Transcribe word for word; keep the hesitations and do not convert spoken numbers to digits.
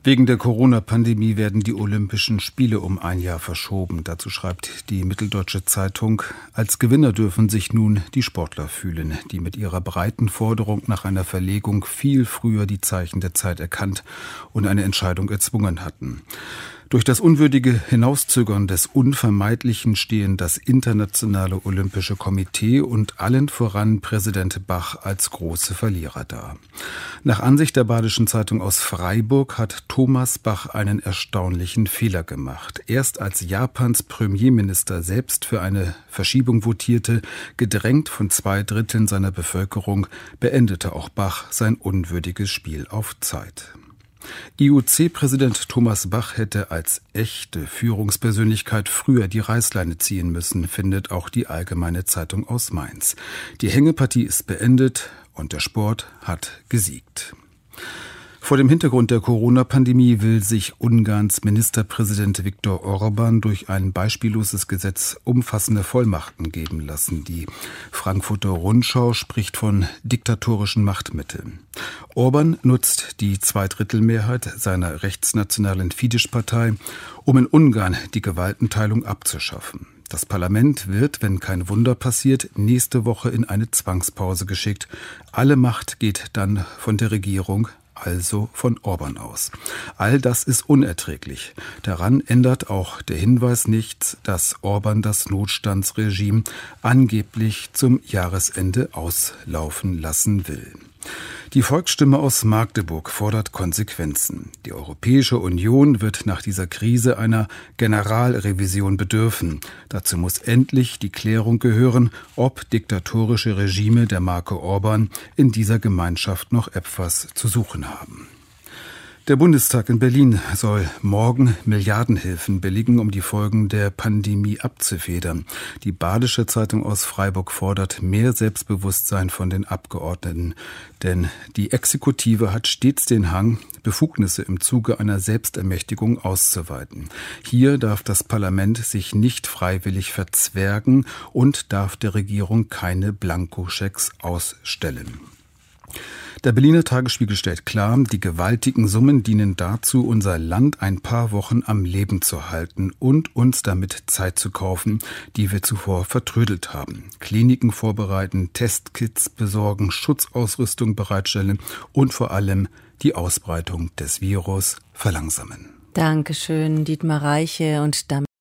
Wegen der Corona-Pandemie werden die Olympischen Spiele um ein Jahr verschoben. Dazu schreibt die Mitteldeutsche Zeitung: Als Gewinner dürfen sich nun die Sportler fühlen, die mit ihrer breiten Forderung nach einer Verlegung viel früher die Zeichen der Zeit erkannt und eine Entscheidung erzwungen hatten. Durch das unwürdige Hinauszögern des Unvermeidlichen stehen das Internationale Olympische Komitee und allen voran Präsident Bach als große Verlierer da. Nach Ansicht der Badischen Zeitung aus Freiburg hat Thomas Bach einen erstaunlichen Fehler gemacht. Erst als Japans Premierminister selbst für eine Verschiebung votierte, gedrängt von zwei Dritteln seiner Bevölkerung, beendete auch Bach sein unwürdiges Spiel auf Zeit. I O C-Präsident Thomas Bach hätte als echte Führungspersönlichkeit früher die Reißleine ziehen müssen, findet auch die Allgemeine Zeitung aus Mainz. Die Hängepartie ist beendet und der Sport hat gesiegt. Vor dem Hintergrund der Corona-Pandemie will sich Ungarns Ministerpräsident Viktor Orbán durch ein beispielloses Gesetz umfassende Vollmachten geben lassen. Die Frankfurter Rundschau spricht von diktatorischen Machtmitteln. Orbán nutzt die Zweidrittelmehrheit seiner rechtsnationalen Fidesz-Partei, um in Ungarn die Gewaltenteilung abzuschaffen. Das Parlament wird, wenn kein Wunder passiert, nächste Woche in eine Zwangspause geschickt. Alle Macht geht dann von der Regierung, also von Orbán aus. All das ist unerträglich. Daran ändert auch der Hinweis nichts, dass Orbán das Notstandsregime angeblich zum Jahresende auslaufen lassen will. Die Volksstimme aus Magdeburg fordert Konsequenzen. Die Europäische Union wird nach dieser Krise einer Generalrevision bedürfen. Dazu muss endlich die Klärung gehören, ob diktatorische Regime der Marke Orbán in dieser Gemeinschaft noch etwas zu suchen haben. Der Bundestag in Berlin soll morgen Milliardenhilfen billigen, um die Folgen der Pandemie abzufedern. Die Badische Zeitung aus Freiburg fordert mehr Selbstbewusstsein von den Abgeordneten. Denn die Exekutive hat stets den Hang, Befugnisse im Zuge einer Selbstermächtigung auszuweiten. Hier darf das Parlament sich nicht freiwillig verzwergen und darf der Regierung keine Blankoschecks ausstellen. Der Berliner Tagesspiegel stellt klar, die gewaltigen Summen dienen dazu, unser Land ein paar Wochen am Leben zu halten und uns damit Zeit zu kaufen, die wir zuvor vertrödelt haben. Kliniken vorbereiten, Testkits besorgen, Schutzausrüstung bereitstellen und vor allem die Ausbreitung des Virus verlangsamen. Dankeschön, Dietmar Reiche, und damit